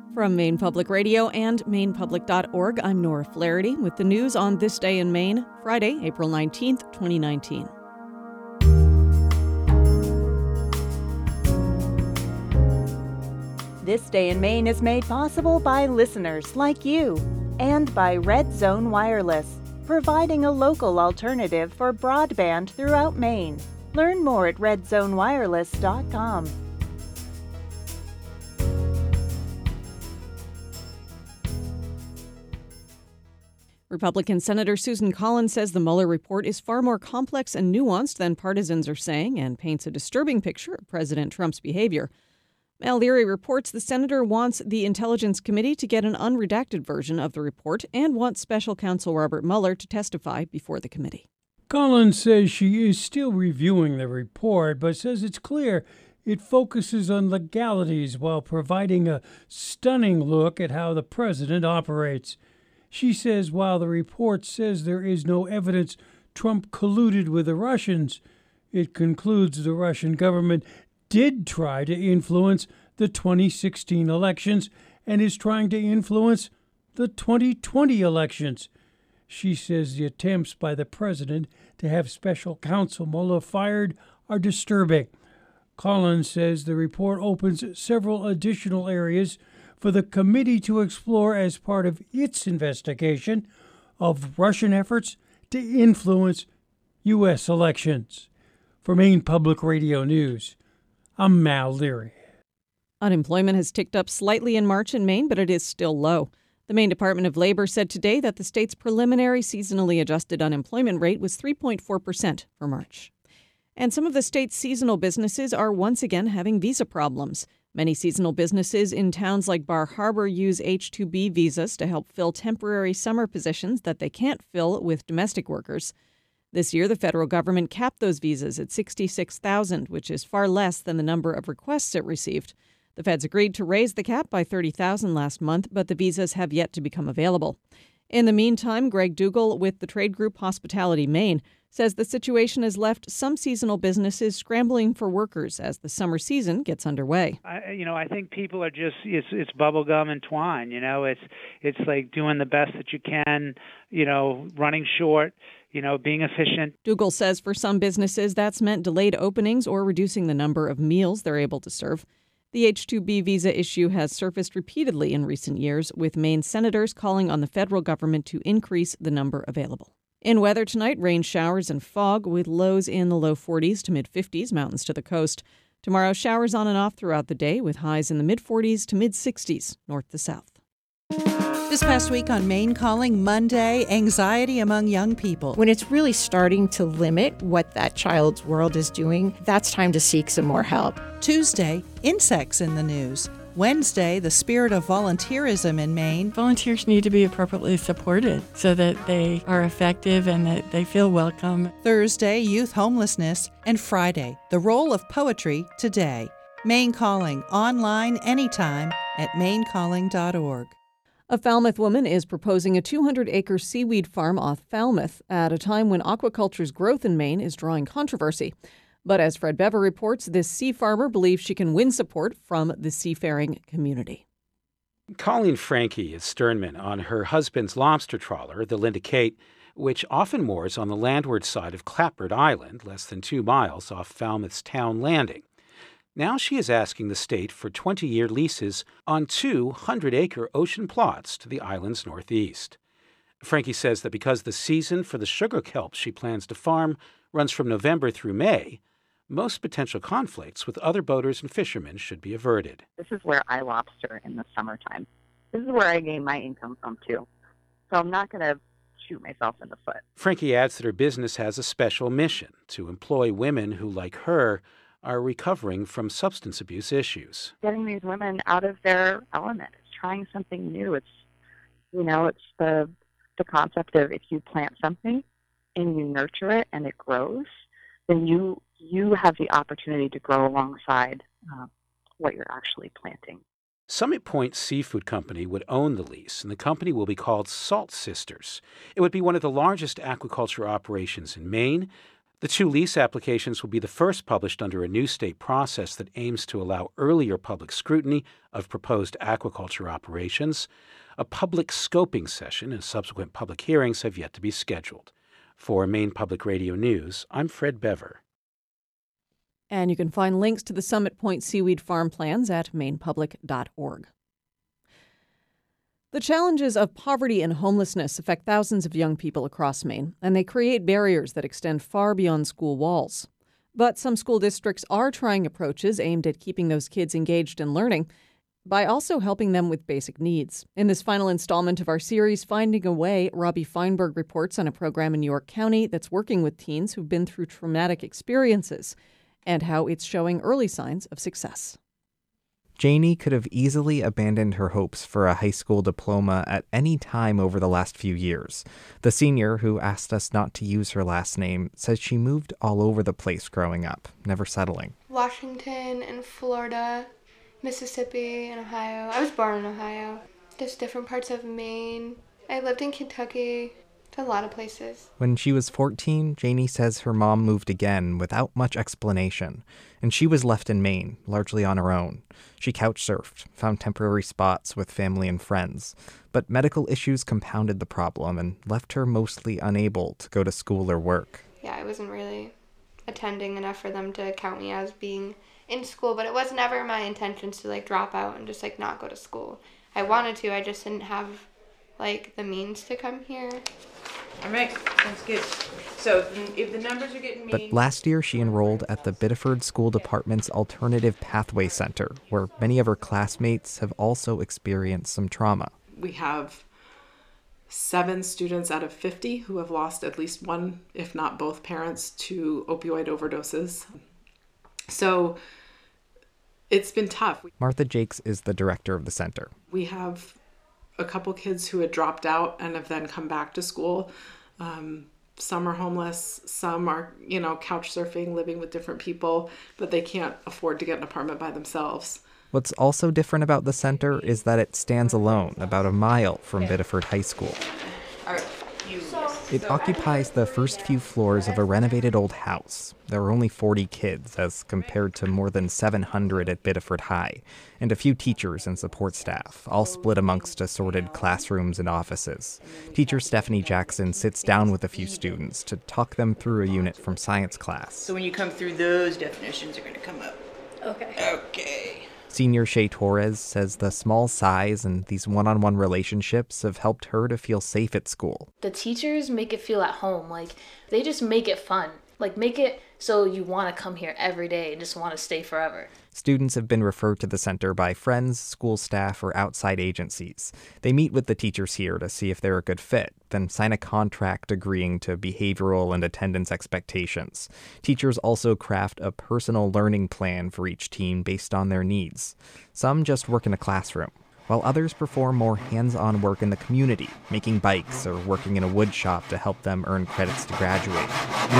From Maine Public Radio and mainepublic.org, I'm Nora Flaherty with the news on this day in Maine, Friday, April 19th, 2019. This Day in Maine is made possible by listeners like you and by Red Zone Wireless, providing a local alternative for broadband throughout Maine. Learn more at redzonewireless.com. Republican Senator Susan Collins says the Mueller report is far more complex and nuanced than partisans are saying and paints a disturbing picture of President Trump's behavior. Mal Leary reports the senator wants the Intelligence Committee to get an unredacted version of the report and wants special counsel Robert Mueller to testify before the committee. Collins says she is still reviewing the report, but says it's clear it focuses on legalities while providing a stunning look at how the president operates. She says while the report says there is no evidence Trump colluded with the Russians, it concludes the Russian government did try to influence the 2016 elections and is trying to influence the 2020 elections. She says the attempts by the president to have special counsel Mueller fired are disturbing. Collins says the report opens several additional areas for the committee to explore as part of its investigation of Russian efforts to influence U.S. elections. For Maine Public Radio News, I'm Mal Leary. Unemployment has ticked up slightly in March in Maine, but it is still low. The Maine Department of Labor said today that the state's preliminary seasonally adjusted unemployment rate was 3.4% for March. And some of the state's seasonal businesses are once again having visa problems. Many seasonal businesses in towns like Bar Harbor use H-2B visas to help fill temporary summer positions that they can't fill with domestic workers. This year, the federal government capped those visas at 66,000, which is far less than the number of requests it received. The feds agreed to raise the cap by 30,000 last month, but the visas have yet to become available. In the meantime, Greg Dougal with the trade group Hospitality Maine says the situation has left some seasonal businesses scrambling for workers as the summer season gets underway. I think people are just, it's bubble gum and twine. It's like doing the best that you can, running short, being efficient. Dougal says for some businesses that's meant delayed openings or reducing the number of meals they're able to serve. The H-2B visa issue has surfaced repeatedly in recent years, with Maine senators calling on the federal government to increase the number available. In weather tonight, rain showers and fog with lows in the low 40s to mid-50s, mountains to the coast. Tomorrow, showers on and off throughout the day with highs in the mid-40s to mid-60s, north to south. This past week on Maine Calling Monday, anxiety among young people. When it's really starting to limit what that child's world is doing, that's time to seek some more help. Tuesday, insects in the news. Wednesday, the spirit of volunteerism in Maine. Volunteers need to be appropriately supported so that they are effective and that they feel welcome. Thursday, youth homelessness. And Friday, the role of poetry today. Maine Calling, online anytime at mainecalling.org. A Falmouth woman is proposing a 200-acre seaweed farm off Falmouth at a time when aquaculture's growth in Maine is drawing controversy. But as Fred Bever reports, this sea farmer believes she can win support from the seafaring community. Colleen Franke is sternman on her husband's lobster trawler, the Linda Kate, which often moors on the landward side of Clapboard Island, less than 2 miles off Falmouth's town landing. Now she is asking the state for 20-year leases on 200-acre ocean plots to the island's northeast. Franke says that because the season for the sugar kelp she plans to farm runs from November through May, most potential conflicts with other boaters and fishermen should be averted. This is where I lobster in the summertime. This is where I gain my income from, too. So I'm not going to shoot myself in the foot. Franke adds that her business has a special mission to employ women who, like her, are recovering from substance abuse issues. Getting these women out of their element. It's trying something new. It's the concept of if you plant something and you nurture it and it grows, then you have the opportunity to grow alongside what you're actually planting. Summit Point Seafood Company would own the lease, and the company will be called Salt Sisters. It would be one of the largest aquaculture operations in Maine. The 2 lease applications will be the first published under a new state process that aims to allow earlier public scrutiny of proposed aquaculture operations. A public scoping session and subsequent public hearings have yet to be scheduled. For Maine Public Radio News, I'm Fred Bever. And you can find links to the Summit Point Seaweed Farm plans at mainepublic.org. The challenges of poverty and homelessness affect thousands of young people across Maine, and they create barriers that extend far beyond school walls. But some school districts are trying approaches aimed at keeping those kids engaged in learning by also helping them with basic needs. In this final installment of our series, Finding a Way, Robbie Feinberg reports on a program in York County that's working with teens who've been through traumatic experiences and how it's showing early signs of success. Janie could have easily abandoned her hopes for a high school diploma at any time over the last few years. The senior, who asked us not to use her last name, says she moved all over the place growing up, never settling. Washington and Florida, Mississippi and Ohio. I was born in Ohio. Just different parts of Maine. I lived in Kentucky. A lot of places. When she was 14, Janie says her mom moved again without much explanation, and she was left in Maine, largely on her own. She couch surfed, found temporary spots with family and friends, but medical issues compounded the problem and left her mostly unable to go to school or work. Yeah, I wasn't really attending enough for them to count me as being in school, but it was never my intentions to drop out and just not go to school. I wanted to, I just didn't have the means to come here. All right, sounds good. So if the numbers are getting But last year she enrolled at the Biddeford School Department's Alternative Pathway Center, where many of her classmates have also experienced some trauma. We have 7 students out of 50 who have lost at least one, if not both parents, to opioid overdoses. So it's been tough. Martha Jakes is the director of the center. We have a couple kids who had dropped out and have then come back to school. Some are homeless, some are, couch surfing, living with different people, but they can't afford to get an apartment by themselves. What's also different about the center is that it stands alone, about a mile from Biddeford High School. All right, It occupies the first few floors of a renovated old house. There are only 40 kids, as compared to more than 700 at Biddeford High, and a few teachers and support staff, all split amongst assorted classrooms and offices. Teacher Stephanie Jackson sits down with a few students to talk them through a unit from science class. So when you come through, those definitions are going to come up. Okay. Senior Shay Torres says the small size and these one-on-one relationships have helped her to feel safe at school. The teachers make it feel at home. They just make it fun. Make it so you want to come here every day and just want to stay forever. Students have been referred to the center by friends, school staff, or outside agencies. They meet with the teachers here to see if they're a good fit, then sign a contract agreeing to behavioral and attendance expectations. Teachers also craft a personal learning plan for each teen based on their needs. Some just work in a classroom, while others perform more hands-on work in the community, making bikes or working in a wood shop to help them earn credits to graduate.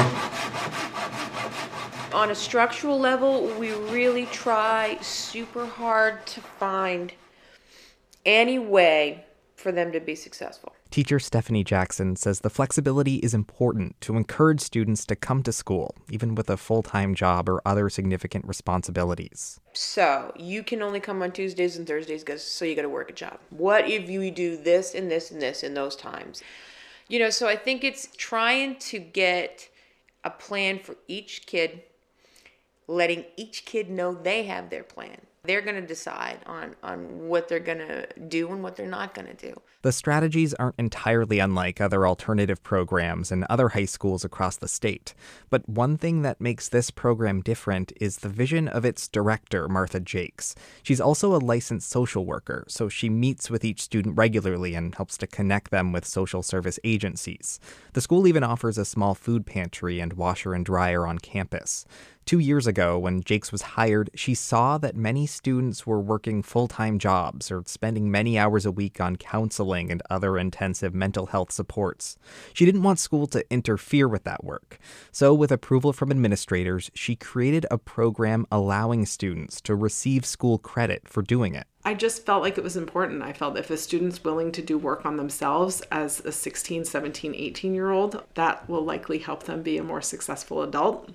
On a structural level, we really try super hard to find any way for them to be successful. Teacher Stephanie Jackson says the flexibility is important to encourage students to come to school, even with a full-time job or other significant responsibilities. So you can only come on Tuesdays and Thursdays so you got to work a job. What if you do this and this and this in those times? So I think it's trying to get a plan for each kid, letting each kid know they have their plan. They're going to decide on what they're going to do and what they're not going to do. The strategies aren't entirely unlike other alternative programs in other high schools across the state. But one thing that makes this program different is the vision of its director, Martha Jakes. She's also a licensed social worker, so she meets with each student regularly and helps to connect them with social service agencies. The school even offers a small food pantry and washer and dryer on campus. 2 years ago, when Jakes was hired, she saw that many students were working full-time jobs or spending many hours a week on counseling and other intensive mental health supports. She didn't want school to interfere with that work. So, with approval from administrators, she created a program allowing students to receive school credit for doing it. I just felt like it was important. I felt if a student's willing to do work on themselves as a 16, 17, 18-year-old, that will likely help them be a more successful adult.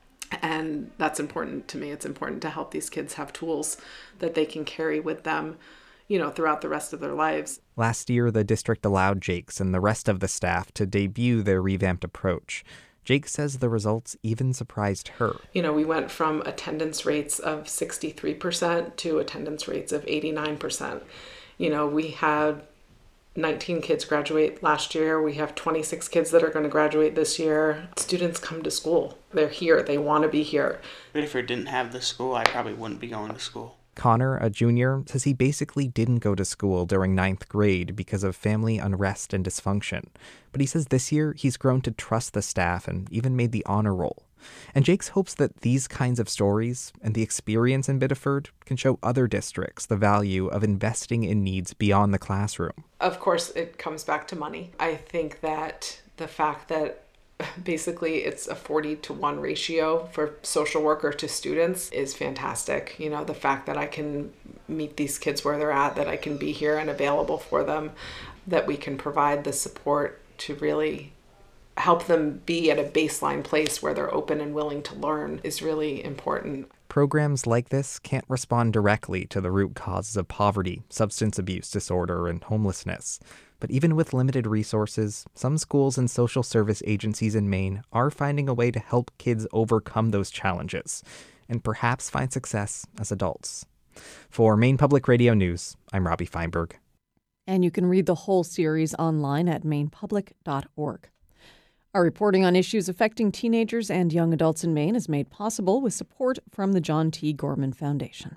And that's important to me. It's important to help these kids have tools that they can carry with them, throughout the rest of their lives. Last year, the district allowed Jakes and the rest of the staff to debut their revamped approach. Jake says the results even surprised her. We went from attendance rates of 63% to attendance rates of 89%. We had 19 kids graduate last year. We have 26 kids that are going to graduate this year. Students come to school. They're here. They want to be here. But if I didn't have the school, I probably wouldn't be going to school. Connor, a junior, says he basically didn't go to school during 9th grade because of family unrest and dysfunction. But he says this year he's grown to trust the staff and even made the honor roll. And Jakes hopes that these kinds of stories and the experience in Biddeford can show other districts the value of investing in needs beyond the classroom. Of course, it comes back to money. I think that the fact that basically it's a 40-to-1 ratio for social worker to students is fantastic. The fact that I can meet these kids where they're at, that I can be here and available for them, that we can provide the support to really help them be at a baseline place where they're open and willing to learn is really important. Programs like this can't respond directly to the root causes of poverty, substance abuse disorder, and homelessness. But even with limited resources, some schools and social service agencies in Maine are finding a way to help kids overcome those challenges and perhaps find success as adults. For Maine Public Radio News, I'm Robbie Feinberg. And you can read the whole series online at mainepublic.org. Our reporting on issues affecting teenagers and young adults in Maine is made possible with support from the John T. Gorman Foundation.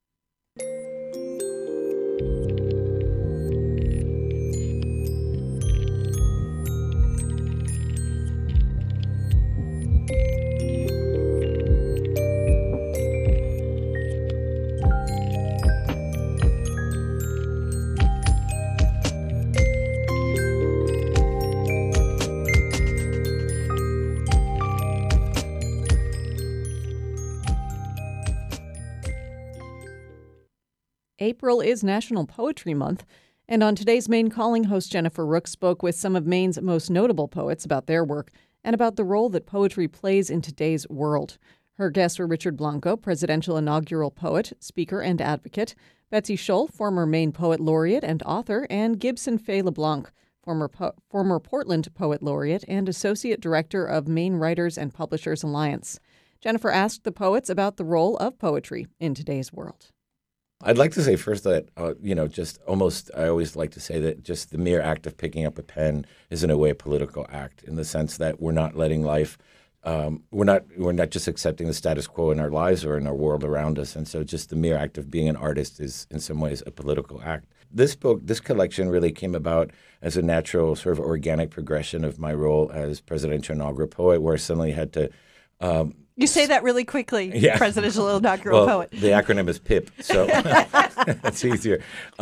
April is National Poetry Month, and on today's Maine Calling, host Jennifer Rook spoke with some of Maine's most notable poets about their work and about the role that poetry plays in today's world. Her guests were Richard Blanco, presidential inaugural poet, speaker, and advocate, Betsy Scholl, former Maine Poet Laureate and author, and Gibson Fay LeBlanc, former Portland Poet Laureate and associate director of Maine Writers and Publishers Alliance. Jennifer asked the poets about the role of poetry in today's world. I'd like to say first that, I always like to say that just the mere act of picking up a pen is in a way a political act, in the sense that we're not letting life, we're not just accepting the status quo in our lives or in our world around us. And so just the mere act of being an artist is in some ways a political act. This book, this collection really came about as a natural sort of organic progression of my role as presidential inaugural poet, where I suddenly had to You say that really quickly, yeah. Presidential Inaugural Poet. The acronym is PIP, so that's easier.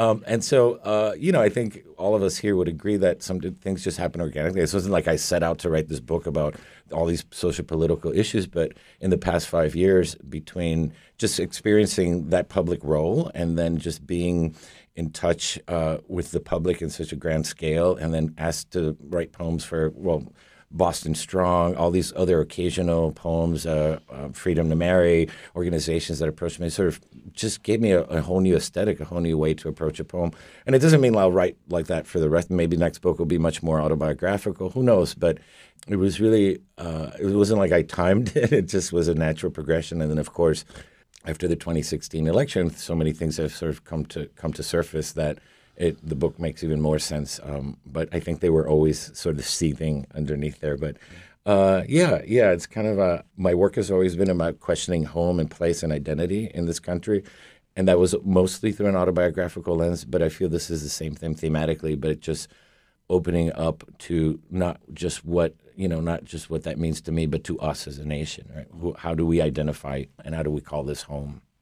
I think all of us here would agree that some things just happen organically. It wasn't like I set out to write this book about all these social political issues, but in the past 5 years, between just experiencing that public role and then just being in touch with the public in such a grand scale, and then asked to write poems for, Boston Strong, all these other occasional poems, Freedom to Marry, organizations that approached me, sort of just gave me a whole new aesthetic, a whole new way to approach a poem. And it doesn't mean I'll write like that for the rest. Maybe the next book will be much more autobiographical. Who knows? But it was really, it wasn't like I timed it. It just was a natural progression. And then, of course, after the 2016 election, so many things have sort of come to surface that the book makes even more sense. But I think they were always sort of seething underneath there. But it's kind of my work has always been about questioning home and place and identity in this country. And that was mostly through an autobiographical lens. But I feel this is the same thing thematically, but it just opening up to not just what that means to me, but to us as a nation, right? How do we identify and how do we call this home?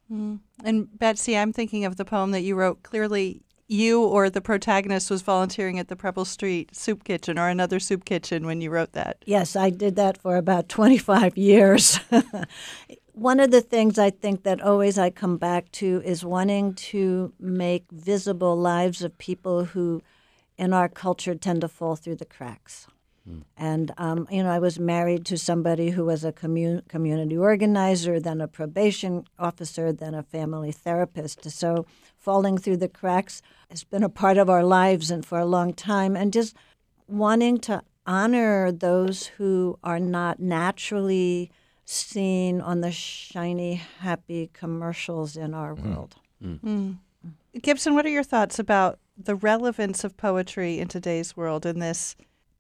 And Betsy, I'm thinking of the poem that you wrote. Clearly, you or the protagonist was volunteering at the Preble Street Soup Kitchen or another soup kitchen when you wrote that. Yes, I did that for about 25 years. One of the things I think that always I come back to is wanting to make visible lives of people who in our culture tend to fall through the cracks. And, I was married to somebody who was a community organizer, then a probation officer, then a family therapist. So falling through the cracks has been a part of our lives and for a long time. And just wanting to honor those who are not naturally seen on the shiny, happy commercials in our world. Gibson, what are your thoughts about the relevance of poetry in today's world in this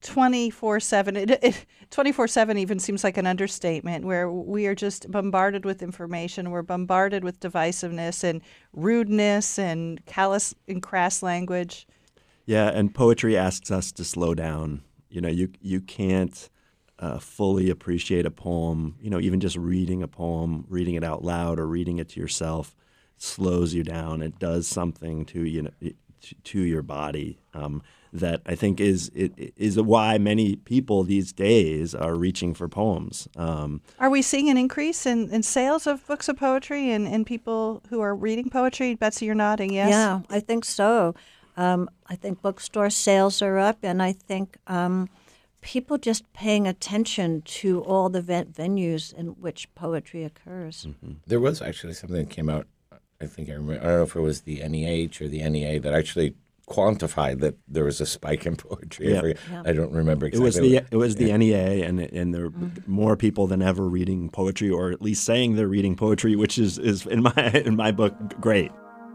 24/7? 24/7 even seems like an understatement, where we are just bombarded with information. We're bombarded with divisiveness and rudeness and callous and crass language. Yeah, and poetry asks us to slow down. You can't fully appreciate a poem. Even just reading a poem, reading it out loud or reading it to yourself slows you down. It does something to to your body. That I think is why many people these days are reaching for poems. Are we seeing an increase in sales of books of poetry and people who are reading poetry? Betsy, you're nodding, yes? Yeah, I think so. I think bookstore sales are up, and I think people just paying attention to all the venues in which poetry occurs. There was actually something that came out, I don't know if it was the NEH or the NEA, that actually quantified that there was a spike in poetry. Yeah. I don't remember exactly. It was the NEA, and there are more people than ever reading poetry, or at least saying they're reading poetry, which is in my book great.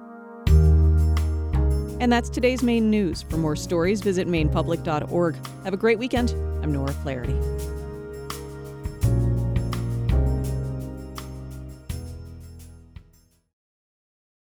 And that's today's Maine news. For more stories, visit mainepublic.org. Have a great weekend. I'm Nora Flaherty.